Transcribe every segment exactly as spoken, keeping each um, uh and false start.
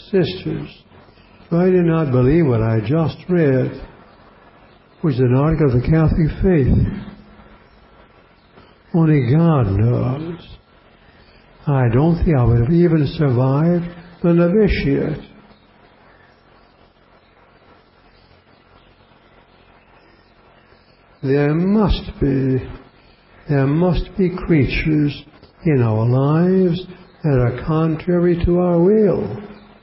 sisters, I do not believe what I just read, which is an article of the Catholic faith. Only God knows. I don't think I would have even survived the novitiate. There must be, there must be creatures in our lives that are contrary to our will.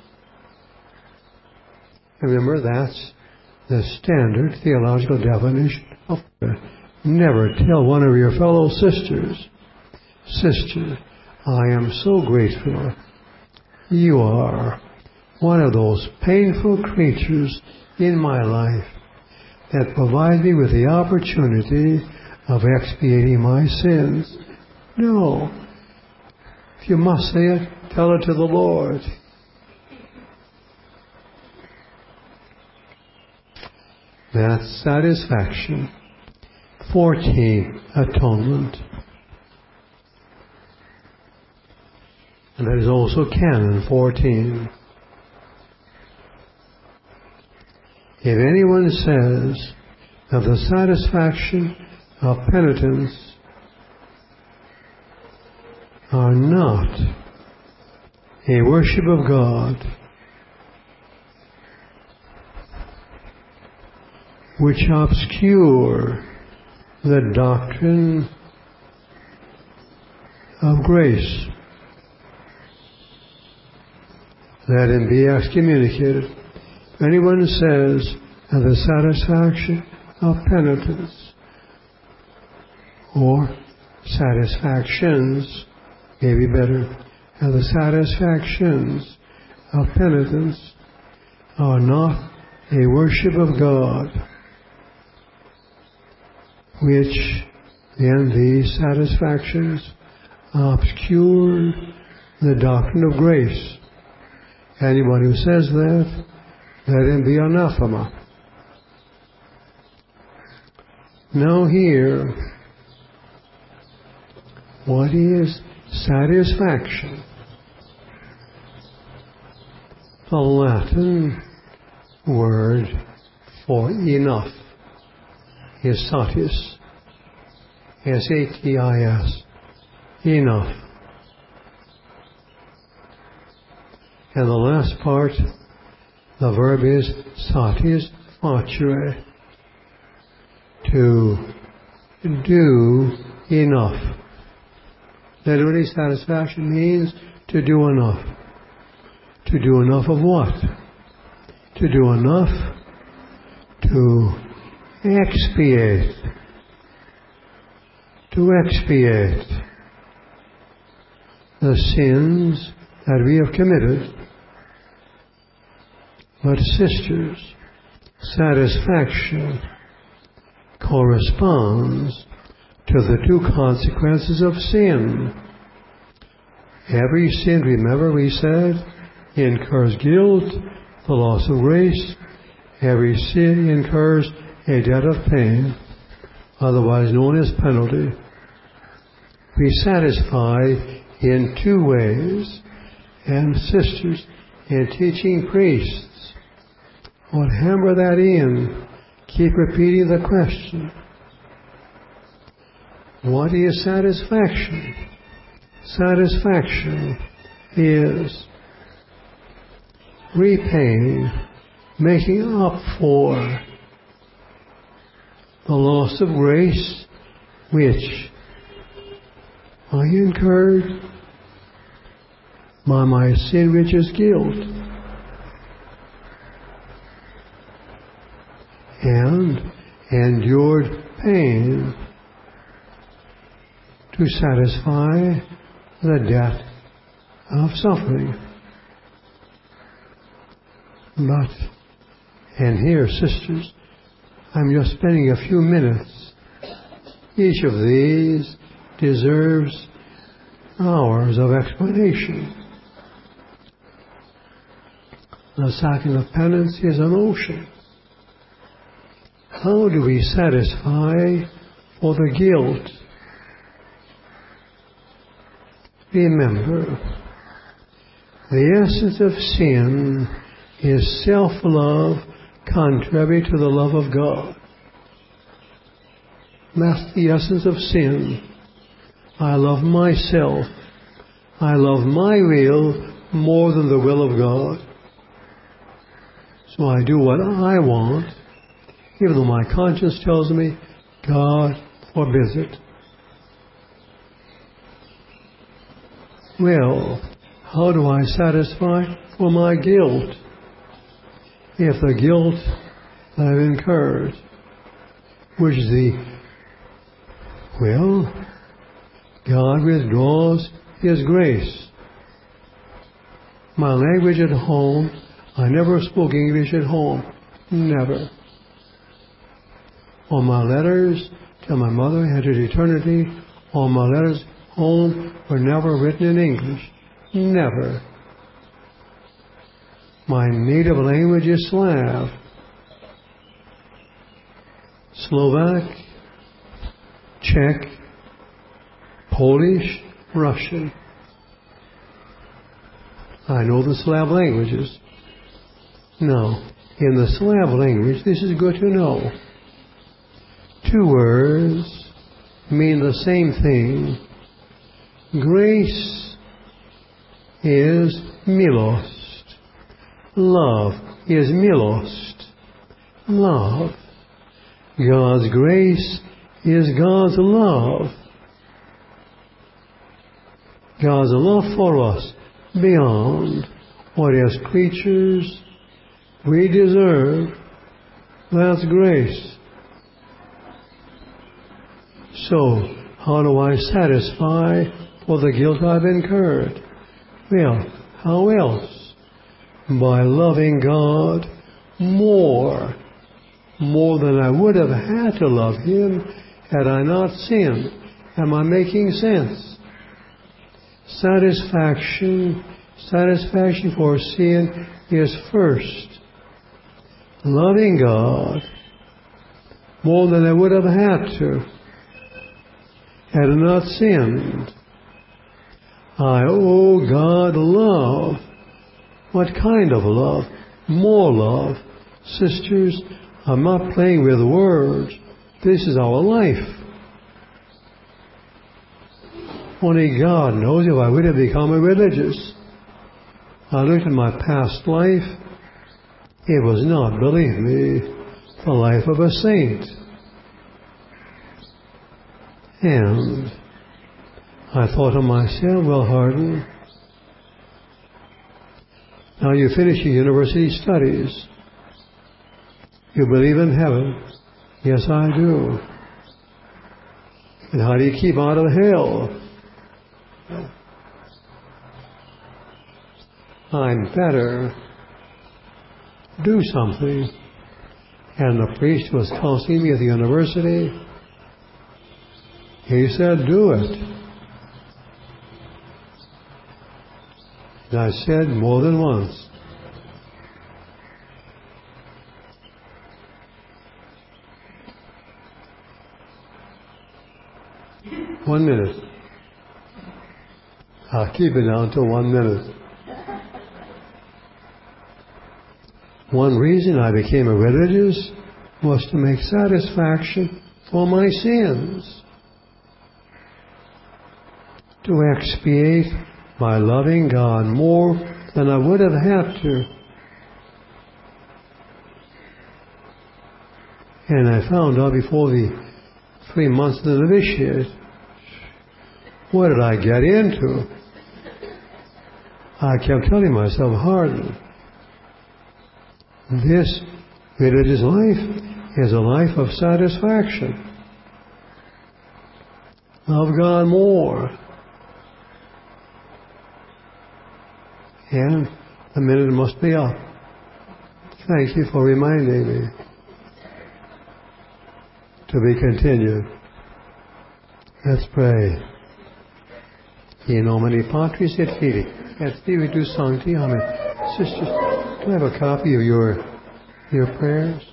Remember, that's the standard theological definition of prayer. Never tell one of your fellow sisters, Sister, I am so grateful. You are one of those painful creatures in my life that provide me with the opportunity of expiating my sins. No. If you must say it, tell it to the Lord. That's satisfaction. fourteen, atonement. And that is also canon fourteen. If anyone says that the satisfaction of penitence are not a worship of God, which obscure the doctrine of grace, let him be excommunicated. If anyone says that the satisfaction of penitence or satisfactions, maybe better, and the satisfactions of penitence are not a worship of God, which then these satisfactions obscure the doctrine of grace. Anyone who says that, let him be anathema. Now here, what is satisfaction? The Latin word for enough is satis. S A T I S. Enough. And the last part, the verb is satisfacere. To do enough. Literally, satisfaction means to do enough. To do enough of what? To do enough to expiate. To expiate the sins that we have committed. But sisters, satisfaction corresponds to the two consequences of sin. Every sin, remember we said, incurs guilt, the loss of grace. Every sin incurs a debt of pain, otherwise known as penalty. We satisfy in two ways, and sisters, in teaching priests would hammer that in, keep repeating the question. What is satisfaction? Satisfaction is repaying, making up for the loss of grace which I incurred by my sin, which is guilt. And endured pain to satisfy the debt of suffering. But, and here, sisters, I'm just spending a few minutes. Each of these deserves hours of explanation. The sacrament of penance is an ocean. How do we satisfy for the guilt? Remember, The essence of sin is self-love contrary to the love of God. That's the essence of sin. I love myself. I love my will more than the will of God. So I do what I want, even though my conscience tells me God forbids it. Well, how do I satisfy for my guilt? If the guilt that I've incurred, which is the, well, God withdraws His grace. My language at home, I never spoke English at home. Never. All my letters to my mother entered eternity. All my letters home were never written in English. Never. My native language is Slav, Slovak, Czech, Polish, Russian. I know the Slav languages. Now, in the Slav language, this is good to know. Two words mean the same thing. Grace is milost. Love is milost. Love. God's grace is God's love. God's love for us beyond what as creatures we deserve. That's grace. So, how do I satisfy for the guilt I've incurred? Well, how else? By loving God more, more than I would have had to love Him had I not sinned. Am I making sense? Satisfaction, satisfaction for sin is first. Loving God more than I would have had to had I not sinned. I owe God love. What kind of love? More love. Sisters, I'm not playing with words. This is our life. Only God knows if I would have become a religious. I looked at my past life. It was not, believe me, the life of a saint. And I thought to myself, well, Hardin, now you finish your university studies. You believe in heaven. Yes, I do. And how do you keep out of hell? I'm better. Do something. And the priest was counseling me at the university. He said, do it. And I said more than once. One minute. I'll keep it down to one minute. One reason I became a religious was to make satisfaction for my sins. To expiate by loving God more than I would have had to. And I found out before the three months of the novitiate, what did I get into? I kept telling myself, Hardin, this religious life is a life of satisfaction. Love God more. And the minute must be up. Thank you for reminding me. To be continued. Let's pray. In nomine Patris et Filii et Spiritus Sancti. Amen. Sisters, do I have a copy of your your prayers?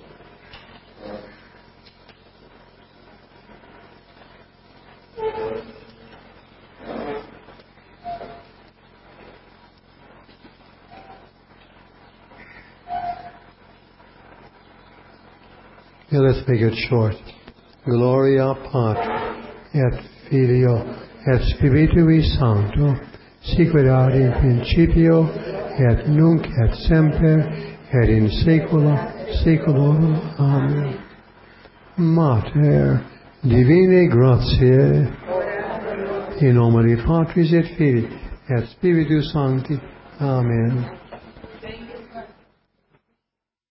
Yeah, let's make it short. Gloria Patri et Filio et Spiritui Sancto, sic erat in principio et nunc et semper et in saecula saeculorum. Amen. Mater Divinae Gratiae, in nomine Patris et Filii et Spiritus Sancti. Amen.